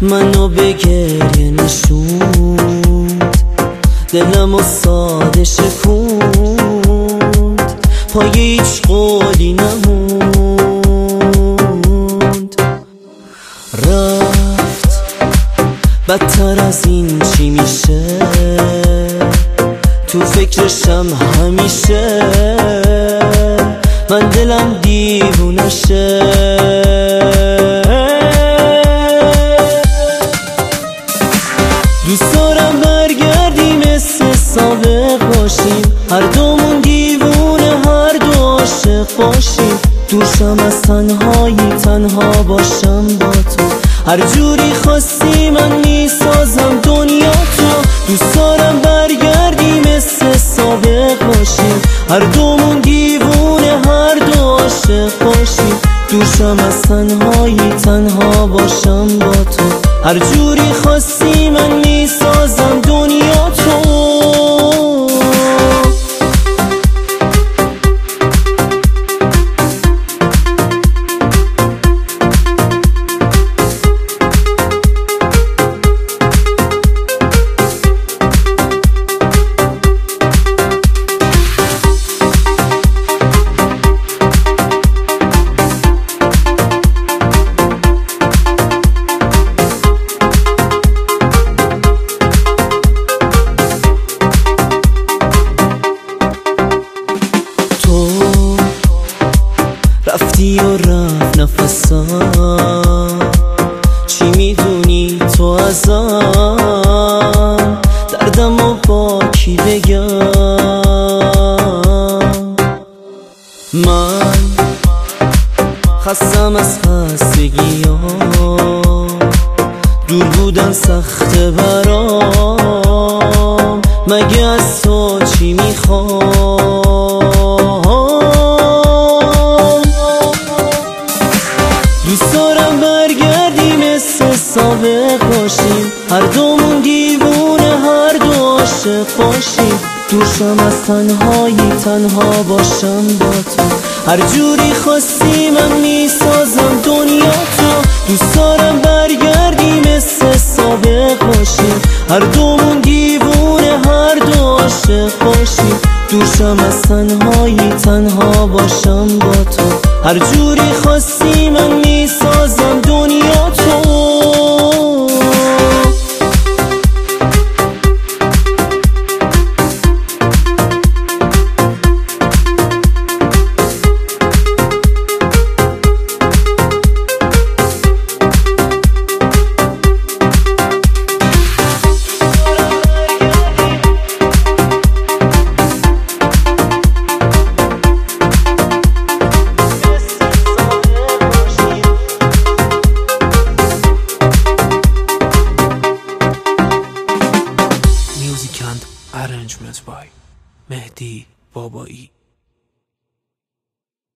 منو به گریه نشوند، دلم و ساده شکوند، پای هیچ قولی نموند. رفت بدتر از این چی میشه، تو فکرشم همیشه، من دلم دیوونشه. دوست دارم برگردیم مثل سابق باشیم، هر دومون دیوونه، هر دو عاشق باشیم. دوشم از تنهایی، تنها باشم با تو، هر جوری خواستی من میسازم دنیا تو. دوست دارم برگردیم مثل سابق باشیم، هر دومون دیوونه، هر دو عاشق باشیم. دوشم از تنهایی، تنها باشم با تو، هر جوری خواستی من میسازم دنیا تو. رفتی و رفت نفسم، چی میدونی تو ازم؟ دردم و با کی بگم؟ من خستم از خستگیام، دور بودن سخته برام، مگه از تو چی میخوام؟ دوست دارم برگردیم مثل سابق باشیم، هر دومون دیوونه، هر دو عاشق باشیم. دوشم از تنهایی، تنها باشم با تو، هر جوری خواستی من میسازم دنیا تو. دوست دارم برگردیم مثل سابق باشیم، هر دومون دیوونه، هر دو عاشق باشیم. دوشم از تنهایی، تنها باشم با تو، هر جوری خواستی من میسازم